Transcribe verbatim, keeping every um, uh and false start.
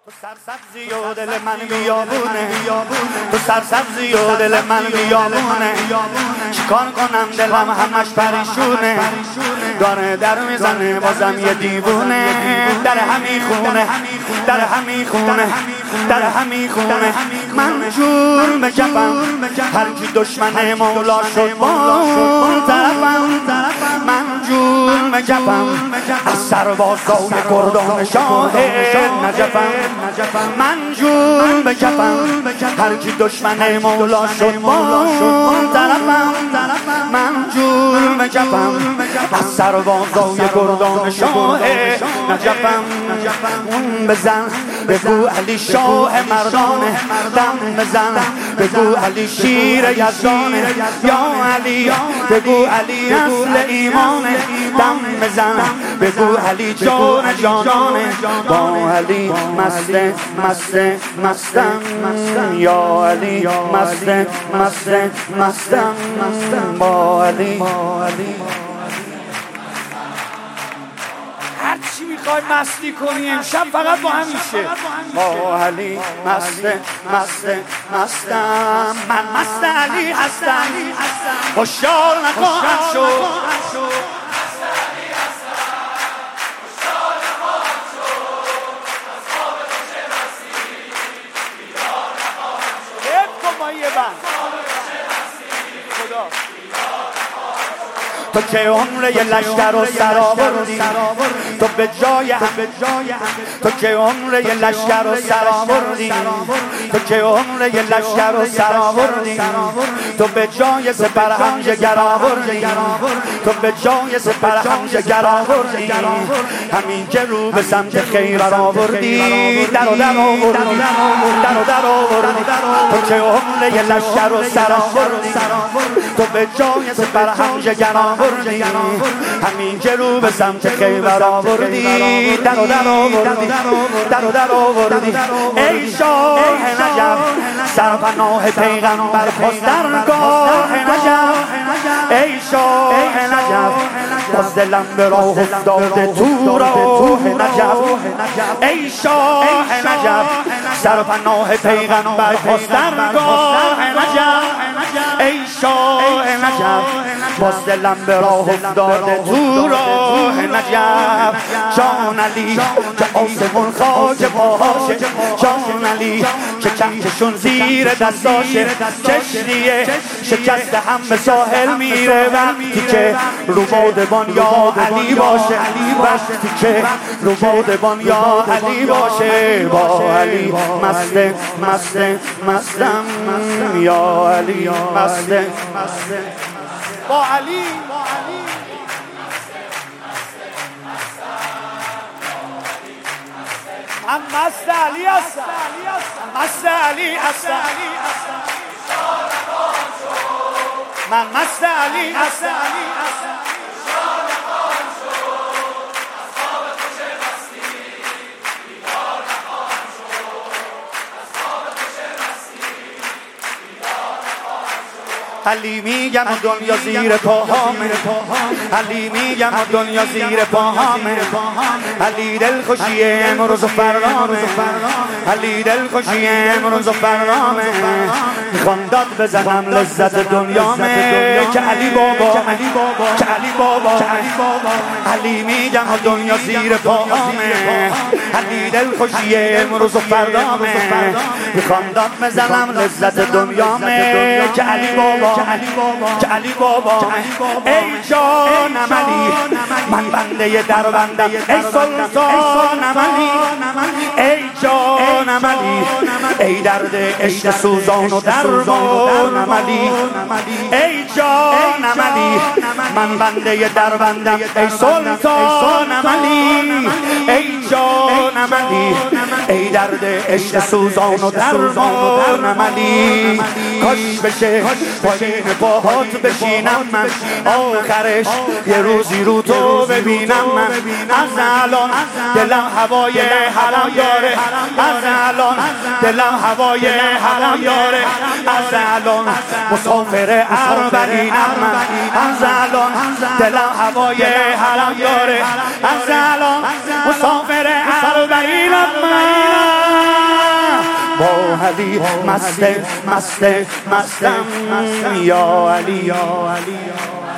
تو سرسبزی و دل من بیابونه، تو سرسبزی و دل من بیابونه. چیکار کنم دلم همش پریشونه، داره در میزنه بازم یه دیوونه. در همین خونه، در همین خونه، در همین خونه من جون بجپم. هر کی دشمن مولا شد با طرفم، من جون بجپم. از سربازای گردان شاه نجفم، من جون بجپم. هر کی دشمن مولا شد با طرفم، من جون بجپم. از سربازای گردان شاه نجفم. اون بزن بگو علی شاه مردانه، دم بزن بگو علی شیر یزدانه. یا علی بگو علی اصل ایمانه، دم بزن بگو علی جان جانانه. با علی مست مست مستم، یا علی مست مست مستم. با علی هر چی میخوای مستی کنی امشب فقط با هم میشه. با علی مست مست مستم، من مست علی هستم. خوشحال نخواهم شد، تو که عمر یه لشکر رو سرآوردی، تو به جای هم، تو که عمر یه لشکر رو سرآوردی، تو که عمر یه لشکر رو سرآوردی. تو به جای سپر هم جگر آوردی، تو به جای سپر هم جگر آوردی. همین که رو به سمت خیر آوردی، در و در آوردی، در و در آوردی. تو که عمر یه لشکر رو سرآوردی، تو به جای سپر هم جگر آوردی. همین که رو به سمت خیبر آوردی، در و در آوردی، در و در آوردی. ای شاه نجف سرپناه پیغمبر پسترگاه نجف، ای شاه نجف باز دلم به راه افتاده تو راه نجف. ای شاه نجف سرپناه پیغمبر پسترگاه نجف، ای شاه نجف باز دلم به راه افتاده تو راه نجف. جان علی که آسمون خاک پاهاشه، جان علی که کهکشون زیر دستاشه. کشتیه شکست هم به ساحل میره وقتی که رو بادبان یا علی باشه، وقتی که رو بادبان یا علی باشه. با علی مست مست مستم، یا علی مست مست. با علی من مست علی هستم، مست علی هستم، من مست علی هستم. علی میگم دنیا زیر پاهامه، علی میگم دنیا زیر پاهامه. علی دلخوشی امروز و فردامه، علی دلخوشی امروز و فردامه. میخوام داد بزنم لذت دنیامه که علی بابا، که علی بابا. علی میگم دنیا زیر پاهامه، علی دلخوشی امروز و فردامه. میخوام داد بزنم لذت دنیامه که علی بابا، که علی بابا. ای جانم علی من بنده در بنده، ای سلطانم علی، ای جانم علی ای درد عشق سوزان و درمانم علی. ای جانم علی من بنده در بنده، ای سلطانم علی، ای جانم علی ای درد عشق سوزان و درمانم علی. کاش بشه پایین پاهات بشینم من، آخرش یه روزی رو تو ببینم من. از الان دلم هوای حرم داره، از الان دلم هوای حرم داره. از الان مسافر اربعینم من، از الان دلم هوای حرم داره. از الان مسافر اربعینم من. علی مست مست مستم یا علی یا علی